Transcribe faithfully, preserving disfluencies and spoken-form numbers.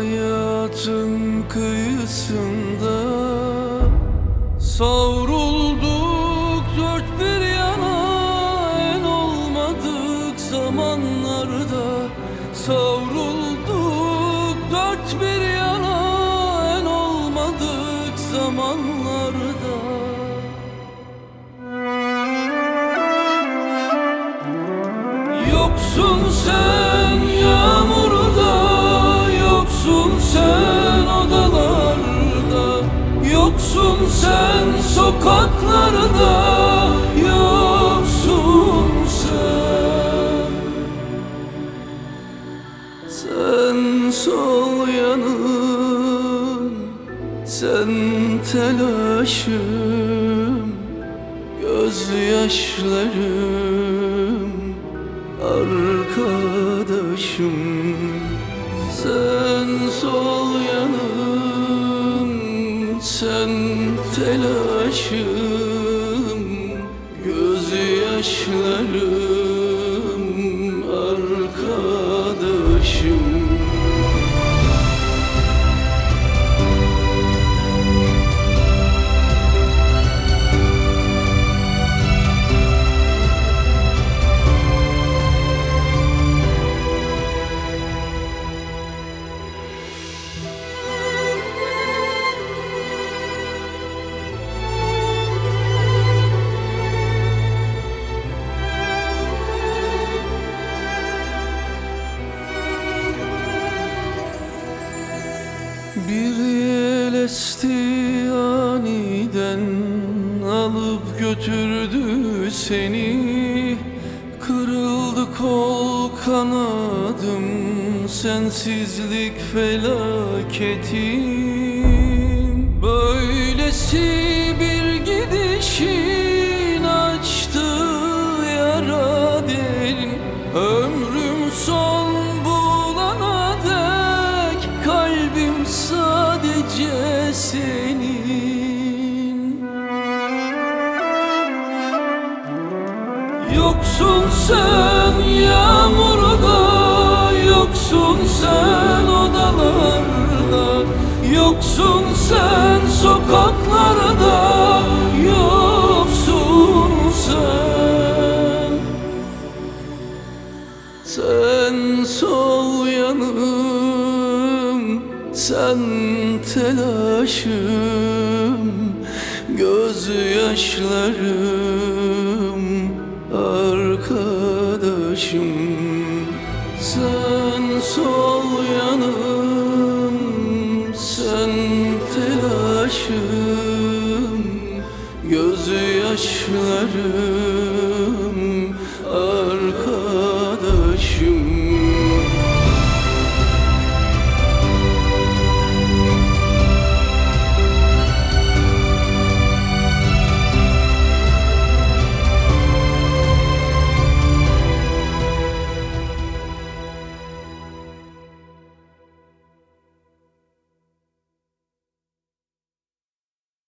Hayatın kıyısında savrulduk dört bir yana, en olmadık zamanlarda. Savrulduk dört bir yana, en olmadık zamanlarda. Yoksun sen yağmurda, yoksun sen odalarda, yoksun sen sokaklarda, yoksun sen. Sen sol yanım, sen telaşım, gözyaşlarım, arkadaşım. Sen sol yanım, sen telaşım, gözyaşlarım, arkadaşım. Bir yel esti aniden, alıp götürdü seni. Kırıldı kol kanadım, sensizlik felaketim. Böylesi bir gidişin açtı yara derin. Ömrüm son bulana dek kalbim sadece senin. Yoksun sen yağmurda, yoksun sen odalarda, yoksun sen sokaklarda, yoksun sen. Sen sol yanım, sen telaşım, gözyaşlarım, arkadaşım. Sen sol yanım, sen telaşım, gözyaşlarım,